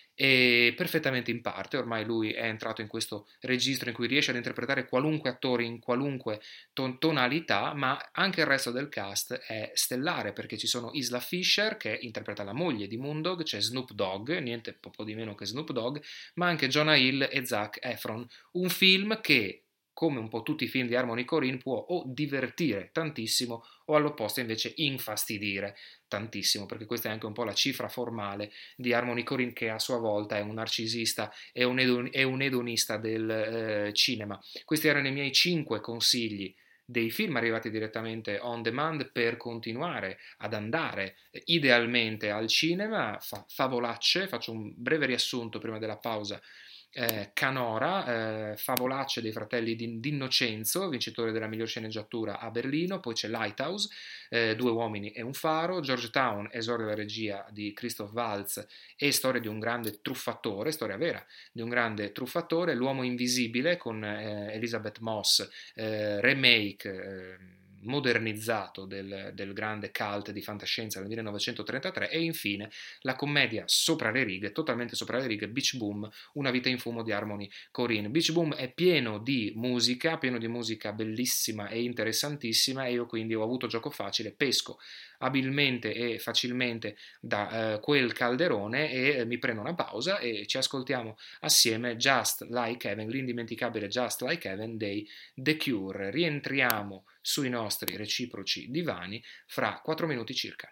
S2: e perfettamente in parte. Ormai lui è entrato in questo registro in cui riesce ad interpretare qualunque attore in qualunque ton- tonalità, ma anche il resto del cast è stellare, perché ci sono Isla Fisher che interpreta la moglie di Moondog, c'è Snoop Dogg, niente poco di meno che Snoop Dogg, ma anche Jonah Hill e Zac Efron. Un film che, come un po' tutti i film di Harmony Korine, può o divertire tantissimo o all'opposto invece infastidire tantissimo, perché questa è anche un po' la cifra formale di Harmony Korine, che a sua volta è un narcisista e un, edon- è un edonista del eh, cinema. Questi erano i miei cinque consigli dei film arrivati direttamente on demand per continuare ad andare idealmente al cinema. Fa- favolacce, faccio un breve riassunto prima della pausa. Eh, Canora, eh, favolacce dei fratelli D'Innocenzo, vincitore della miglior sceneggiatura a Berlino. Poi c'è Lighthouse, eh, Due uomini e un faro. Georgetown, esordio della regia di Christoph Waltz e storia di un grande truffatore, storia vera di un grande truffatore. L'uomo invisibile con eh, Elisabeth Moss, eh, remake eh, modernizzato del, del grande cult di fantascienza del millenovecentotrentatré. E infine la commedia sopra le righe, totalmente sopra le righe, Beach Boom, Una vita in fumo di Harmony Korine. Beach Boom è pieno di musica, pieno di musica bellissima e interessantissima, e io quindi ho avuto gioco facile, pesco abilmente e facilmente da eh, quel calderone e eh, mi prendo una pausa e ci ascoltiamo assieme Just Like Heaven, l'indimenticabile Just Like Heaven dei The Cure. Rientriamo sui nostri reciproci divani fra quattro minuti circa.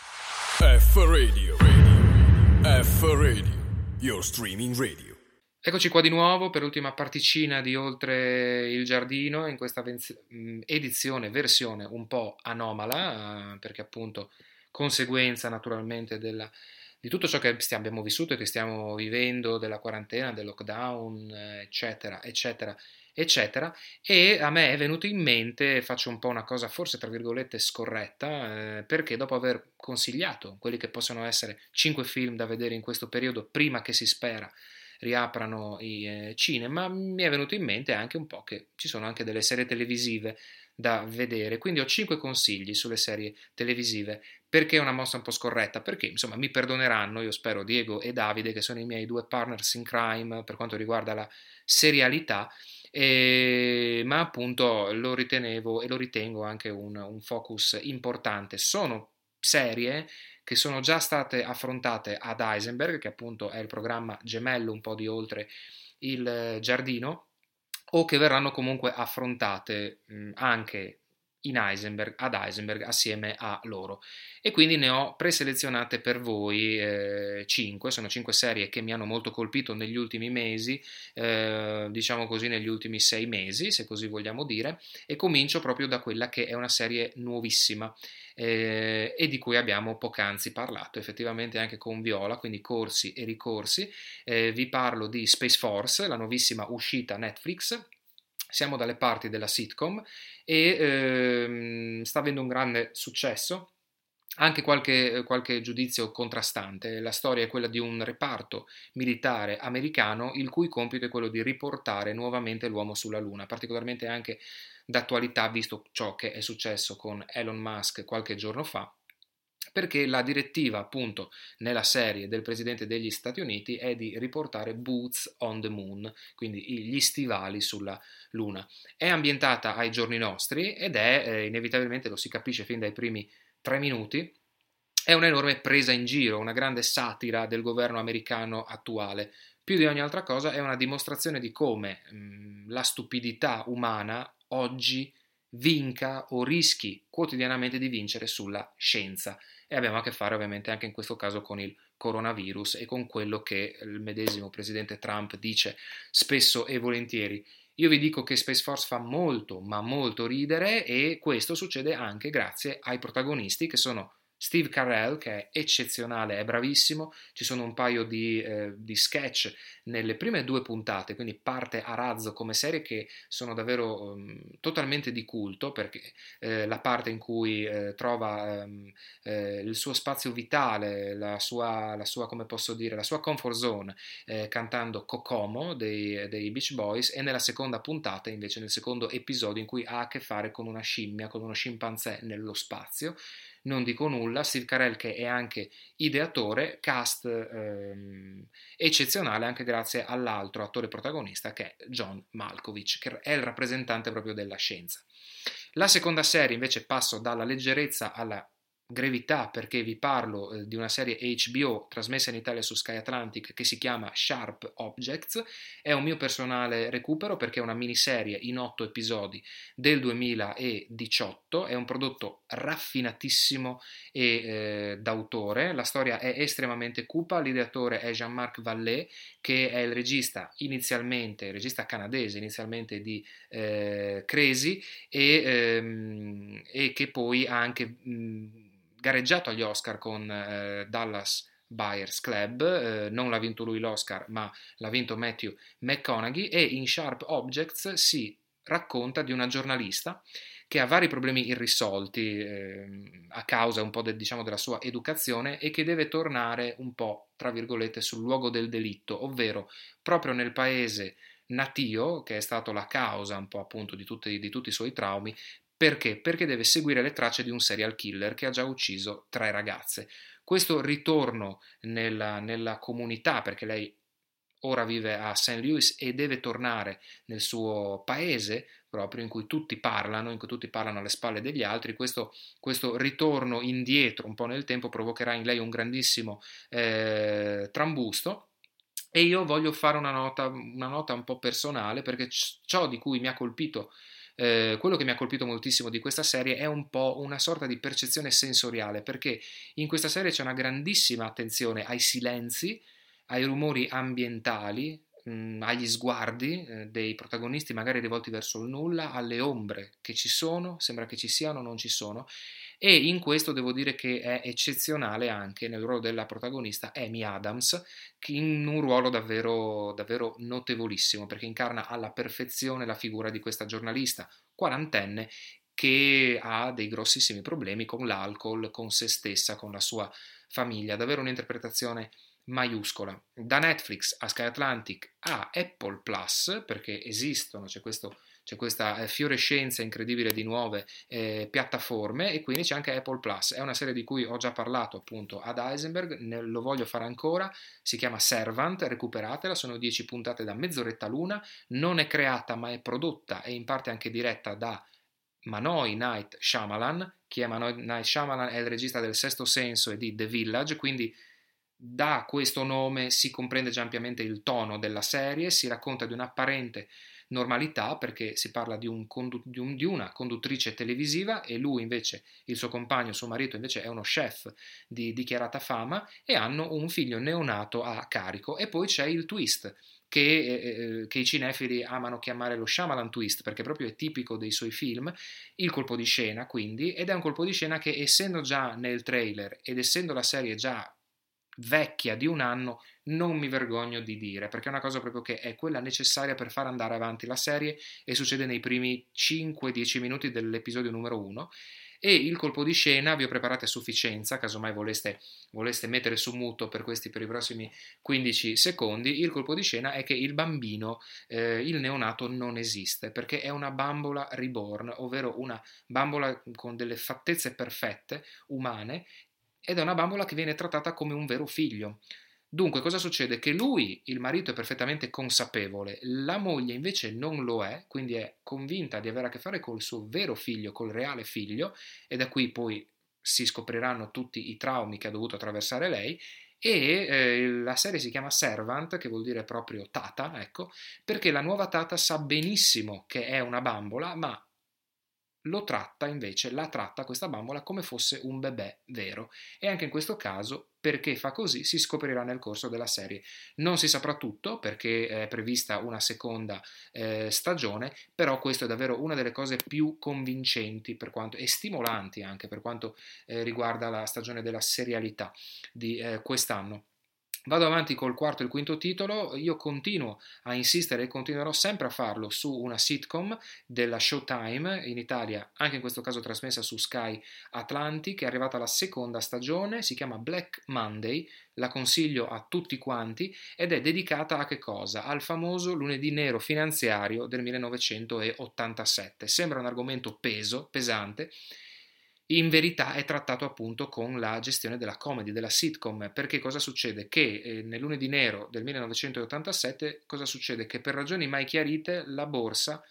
S1: F Radio, Radio, F Radio, your streaming radio.
S2: Eccoci qua di nuovo per l'ultima particina di Oltre il Giardino, in questa edizione, versione un po' anomala, perché appunto conseguenza naturalmente della, di tutto ciò che stiamo, abbiamo vissuto e che stiamo vivendo, della quarantena, del lockdown, eccetera, eccetera, eccetera. E a me è venuto in mente, faccio un po' una cosa forse tra virgolette scorretta, eh, perché dopo aver consigliato quelli che possono essere cinque film da vedere in questo periodo, prima che si spera riaprano i eh, cinema, mi è venuto in mente anche un po' che ci sono anche delle serie televisive da vedere. Quindi ho cinque consigli sulle serie televisive. Perché è una mossa un po' scorretta? Perché insomma mi perdoneranno, io spero, Diego e Davide, che sono i miei due partners in crime per quanto riguarda la serialità, e, ma appunto lo ritenevo e lo ritengo anche un, un focus importante. Sono serie che sono già state affrontate ad Heisenberg, che appunto è il programma gemello un po' di oltre il Giardino, o che verranno comunque affrontate mh, anche in Heisenberg, ad Heisenberg assieme a loro, e quindi ne ho preselezionate per voi eh, cinque. Sono cinque serie che mi hanno molto colpito negli ultimi mesi, eh, diciamo così negli ultimi sei mesi, se così vogliamo dire, e comincio proprio da quella che è una serie nuovissima eh, e di cui abbiamo poc'anzi parlato effettivamente anche con Viola, quindi corsi e ricorsi. Eh, vi parlo di Space Force, la nuovissima uscita Netflix. Siamo dalle parti della sitcom e ehm, sta avendo un grande successo, anche qualche, qualche giudizio contrastante. La storia è quella di un reparto militare americano il cui compito è quello di riportare nuovamente l'uomo sulla Luna, particolarmente anche d'attualità visto ciò che è successo con Elon Musk qualche giorno fa, perché la direttiva appunto nella serie del presidente degli Stati Uniti è di riportare Boots on the Moon, quindi gli stivali sulla Luna. È ambientata ai giorni nostri ed è eh, inevitabilmente, lo si capisce fin dai primi tre minuti, è un'enorme presa in giro, una grande satira del governo americano attuale. Più di ogni altra cosa è una dimostrazione di come mh, la stupidità umana oggi vinca o rischi quotidianamente di vincere sulla scienza. E abbiamo a che fare ovviamente anche in questo caso con il coronavirus e con quello che il medesimo presidente Trump dice spesso e volentieri. Io vi dico che Space Force fa molto, ma molto ridere, e questo succede anche grazie ai protagonisti che sono Steve Carell, che è eccezionale, è bravissimo. Ci sono un paio di, eh, di sketch nelle prime due puntate, quindi parte a razzo come serie, che sono davvero um, totalmente di culto, perché eh, la parte in cui eh, trova um, eh, il suo spazio vitale, la sua, la sua, come posso dire, la sua comfort zone, eh, cantando Kokomo dei, dei Beach Boys, e nella seconda puntata, invece nel secondo episodio, in cui ha a che fare con una scimmia, con uno scimpanzé nello spazio. Non dico nulla. Steve Carell, che è anche ideatore, cast ehm, eccezionale anche grazie all'altro attore protagonista che è John Malkovich, che è il rappresentante proprio della scienza. La seconda serie invece passo dalla leggerezza alla gravità, perché vi parlo eh, di una serie H B O trasmessa in Italia su Sky Atlantic che si chiama Sharp Objects. È un mio personale recupero perché è una miniserie in otto episodi del duemiladiciotto, è un prodotto raffinatissimo e eh, d'autore. La storia è estremamente cupa, l'ideatore è Jean-Marc Vallée, che è il regista inizialmente, il regista canadese inizialmente di eh, Crazy, e, ehm, e che poi ha anche mh, gareggiato agli Oscar con eh, Dallas Buyers Club. Eh, non l'ha vinto lui l'Oscar, ma l'ha vinto Matthew McConaughey, e in Sharp Objects si racconta di una giornalista che ha vari problemi irrisolti eh, a causa un po' de, diciamo, della sua educazione, e che deve tornare un po', tra virgolette, sul luogo del delitto, ovvero proprio nel paese natio, che è stato la causa un po' appunto di tutti, di tutti i suoi traumi. Perché? Perché deve seguire le tracce di un serial killer che ha già ucciso tre ragazze. Questo ritorno nella, nella comunità, perché lei ora vive a Saint Louis e deve tornare nel suo paese, proprio in cui tutti parlano, in cui tutti parlano alle spalle degli altri, questo, questo ritorno indietro un po' nel tempo provocherà in lei un grandissimo eh, trambusto. E io voglio fare una nota, una nota un po' personale, perché ciò di cui mi ha colpito Eh, quello che mi ha colpito moltissimo di questa serie è un po' una sorta di percezione sensoriale, perché in questa serie c'è una grandissima attenzione ai silenzi, ai rumori ambientali, mh, agli sguardi eh, dei protagonisti magari rivolti verso il nulla, alle ombre che ci sono, sembra che ci siano o non ci sono. E in questo devo dire che è eccezionale anche nel ruolo della protagonista Amy Adams, in un ruolo davvero, davvero notevolissimo, perché incarna alla perfezione la figura di questa giornalista quarantenne che ha dei grossissimi problemi con l'alcol, con se stessa, con la sua famiglia. Davvero un'interpretazione maiuscola. Da Netflix a Sky Atlantic a Apple Plus, perché esistono, c'è questo c'è questa eh, fiorescenza incredibile di nuove eh, piattaforme, e quindi c'è anche Apple Plus. È una serie di cui ho già parlato appunto ad Heisenberg, ne, lo voglio fare ancora, si chiama Servant, recuperatela, sono dieci puntate da mezz'oretta l'una, non è creata ma è prodotta e in parte anche diretta da Manoj Night Shyamalan. Chi è Manoj Night Shyamalan? È il regista del Sesto Senso e di The Village, quindi da questo nome si comprende già ampiamente il tono della serie. Si racconta di un'apparente normalità perché si parla di, un condu- di, un, di una conduttrice televisiva, e lui invece, il suo compagno, suo marito invece è uno chef di dichiarata fama, e hanno un figlio neonato a carico. E poi c'è il twist che, eh, che i cinefili amano chiamare lo Shyamalan twist, perché proprio è tipico dei suoi film, il colpo di scena quindi, ed è un colpo di scena che, essendo già nel trailer ed essendo la serie già vecchia di un anno, non mi vergogno di dire, perché è una cosa proprio che è quella necessaria per far andare avanti la serie, e succede nei primi cinque dieci minuti dell'episodio numero uno. E il colpo di scena vi ho preparato a sufficienza, casomai voleste, voleste mettere su muto per questi per i prossimi quindici secondi. Il colpo di scena è che il bambino, eh, il neonato, non esiste, perché è una bambola reborn, ovvero una bambola con delle fattezze perfette, umane, ed è una bambola che viene trattata come un vero figlio. Dunque, cosa succede? Che lui, il marito, è perfettamente consapevole, la moglie invece non lo è, quindi è convinta di avere a che fare col suo vero figlio, col reale figlio, e da qui poi si scopriranno tutti i traumi che ha dovuto attraversare lei. E eh, la serie si chiama Servant, che vuol dire proprio tata, ecco, perché la nuova tata sa benissimo che è una bambola, ma lo tratta invece, la tratta questa bambola come fosse un bebè vero, e anche in questo caso, perché fa così, si scoprirà nel corso della serie. Non si saprà tutto perché è prevista una seconda eh, stagione, però questo è davvero una delle cose più convincenti per quanto, e stimolanti anche per quanto eh, riguarda la stagione della serialità di eh, quest'anno. Vado avanti col quarto e il quinto titolo. Io continuo a insistere e continuerò sempre a farlo su una sitcom della Showtime in Italia, anche in questo caso trasmessa su Sky Atlantic. È arrivata la seconda stagione, si chiama Black Monday, la consiglio a tutti quanti, ed è dedicata a che cosa? Al famoso lunedì nero finanziario del millenovecentottantasette. Sembra un argomento peso, pesante. In verità è trattato appunto con la gestione della comedy, della sitcom, perché cosa succede? Che eh, nel lunedì nero del millenovecentottantasette cosa succede? Che per ragioni mai chiarite la borsa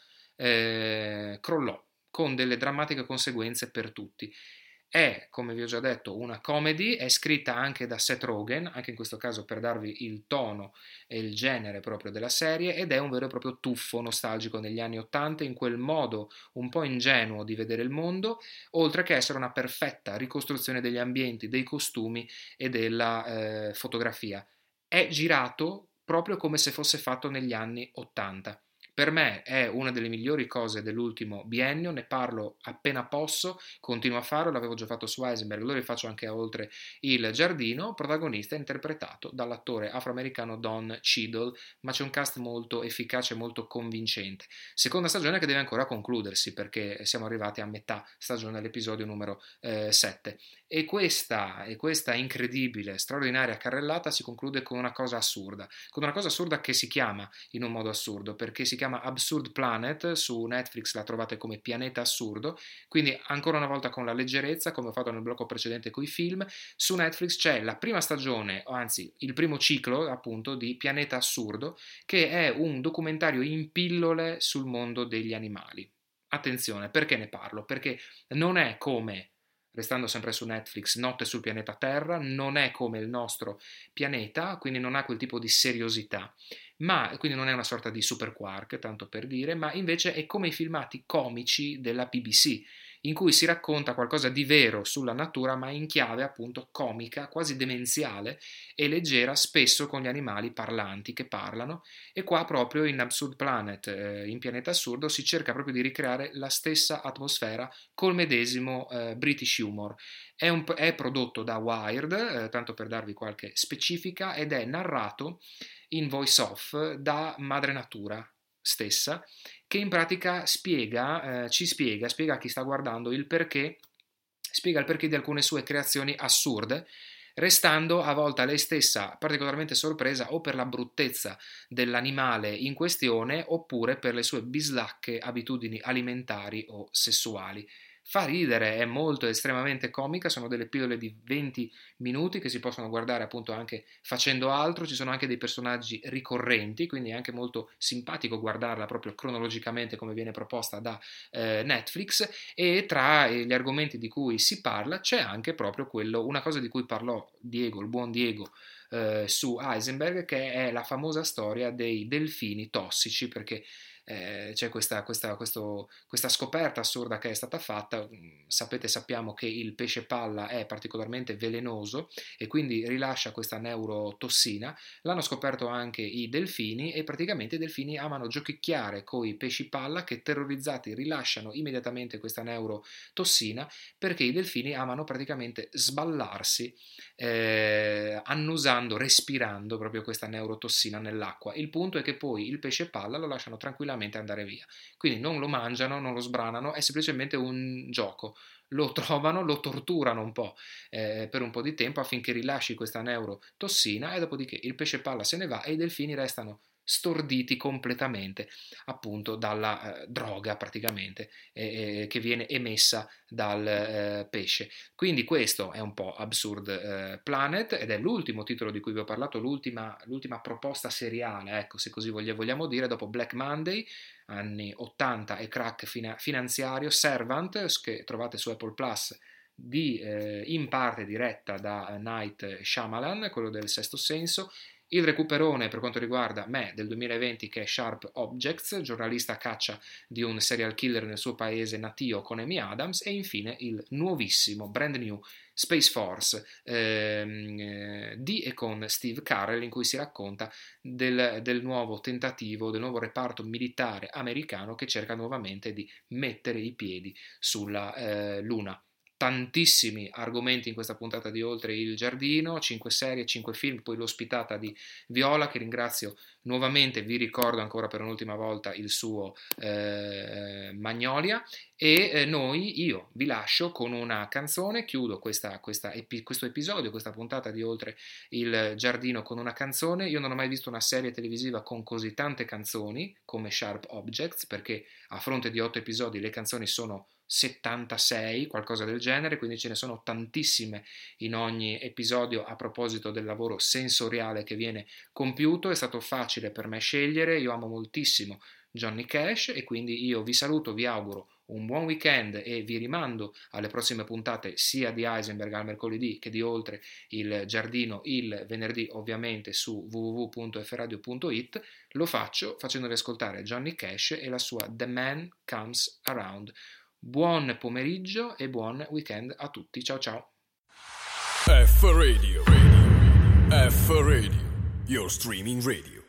S2: eh, crollò, con delle drammatiche conseguenze per tutti. È, come vi ho già detto, una comedy, è scritta anche da Seth Rogen, anche in questo caso per darvi il tono e il genere proprio della serie, ed è un vero e proprio tuffo nostalgico negli anni Ottanta, in quel modo un po' ingenuo di vedere il mondo, oltre che essere una perfetta ricostruzione degli ambienti, dei costumi e della eh, fotografia. È girato proprio come se fosse fatto negli anni Ottanta. Per me è una delle migliori cose dell'ultimo biennio, ne parlo appena posso, continuo a farlo, l'avevo già fatto su Heisenberg, lo rifaccio anche a Oltre il Giardino. Protagonista è interpretato dall'attore afroamericano Don Cheadle, ma c'è un cast molto efficace e molto convincente. Seconda stagione che deve ancora concludersi, perché siamo arrivati a metà stagione dell'episodio numero eh, sette. E questa, e questa incredibile, straordinaria carrellata si conclude con una cosa assurda, con una cosa assurda che si chiama in un modo assurdo, perché si chiama Absurd Planet, su Netflix la trovate come Pianeta Assurdo, quindi ancora una volta con la leggerezza, come ho fatto nel blocco precedente con i film. Su Netflix c'è la prima stagione, o anzi il primo ciclo appunto di Pianeta Assurdo, che è un documentario in pillole sul mondo degli animali. Attenzione, perché ne parlo? Perché non è come, restando sempre su Netflix, Notte sul pianeta Terra, non è come il nostro pianeta, quindi non ha quel tipo di seriosità, ma quindi non è una sorta di Super Quark, tanto per dire, ma invece è come i filmati comici della B B C, in cui si racconta qualcosa di vero sulla natura, ma in chiave appunto comica, quasi demenziale e leggera, spesso con gli animali parlanti che parlano. E qua proprio in Absurd Planet, eh, in Pianeta Assurdo, si cerca proprio di ricreare la stessa atmosfera col medesimo eh, British humor. È, un, è prodotto da Wired, eh, tanto per darvi qualche specifica, ed è narrato in voice off da Madre Natura stessa, che in pratica spiega, eh, ci spiega, spiega a chi sta guardando il perché, spiega il perché di alcune sue creazioni assurde, restando a volte lei stessa particolarmente sorpresa o per la bruttezza dell'animale in questione oppure per le sue bislacche abitudini alimentari o sessuali. Fa ridere, è molto estremamente comica, sono delle pillole di venti minuti che si possono guardare appunto anche facendo altro, ci sono anche dei personaggi ricorrenti, quindi è anche molto simpatico guardarla proprio cronologicamente come viene proposta da eh, Netflix, e tra gli argomenti di cui si parla c'è anche proprio quello, una cosa di cui parlò Diego, il buon Diego, eh, su Heisenberg, che è la famosa storia dei delfini tossici, perché Eh, c'è questa, questa, questo, questa scoperta assurda che è stata fatta. Sapete, sappiamo che il pesce palla è particolarmente velenoso e quindi rilascia questa neurotossina. L'hanno scoperto anche i delfini e praticamente i delfini amano giochicchiare con i pesci palla che, terrorizzati, rilasciano immediatamente questa neurotossina, perché i delfini amano praticamente sballarsi eh, annusando, respirando proprio questa neurotossina nell'acqua. Il punto è che poi il pesce palla lo lasciano tranquillamente andare via, quindi non lo mangiano, non lo sbranano, è semplicemente un gioco. Lo trovano, lo torturano un po' eh, per un po' di tempo affinché rilasci questa neurotossina, e dopodiché il pesce palla se ne va e i delfini restano storditi completamente appunto dalla eh, droga praticamente eh, che viene emessa dal eh, pesce. Quindi questo è un po' Absurd eh, Planet, ed è l'ultimo titolo di cui vi ho parlato, l'ultima, l'ultima proposta seriale, ecco, se così vogliamo dire, dopo Black Monday, anni ottanta, e crack fina- finanziario. Servant, che trovate su Apple Plus, di, eh, in parte diretta da Night Shyamalan, quello del Sesto Senso. Il recuperone per quanto riguarda me del duemilaventi, che è Sharp Objects, giornalista a caccia di un serial killer nel suo paese natio con Amy Adams, e infine il nuovissimo, brand new Space Force ehm, eh, di e con Steve Carell, in cui si racconta del, del nuovo tentativo, del nuovo reparto militare americano che cerca nuovamente di mettere i piedi sulla eh, Luna. Tantissimi argomenti in questa puntata di Oltre il Giardino, cinque serie, cinque film, poi l'ospitata di Viola, che ringrazio nuovamente, vi ricordo ancora per un'ultima volta il suo eh, Magnolia, e eh, noi, io vi lascio con una canzone, chiudo questa, questa epi, questo episodio, questa puntata di Oltre il Giardino con una canzone. Io non ho mai visto una serie televisiva con così tante canzoni come Sharp Objects, perché a fronte di otto episodi le canzoni sono settantasei, qualcosa del genere, quindi ce ne sono tantissime in ogni episodio. A proposito del lavoro sensoriale che viene compiuto, è stato facile per me scegliere, io amo moltissimo Johnny Cash, e quindi io vi saluto, vi auguro un buon weekend e vi rimando alle prossime puntate sia di Heisenberg al mercoledì che di Oltre il Giardino il venerdì, ovviamente su w w w punto f radio punto i t. Lo faccio facendovi ascoltare Johnny Cash e la sua The Man Comes Around. Buon pomeriggio e buon weekend a tutti, ciao ciao.
S1: F Radio, radio. F Radio, your streaming radio.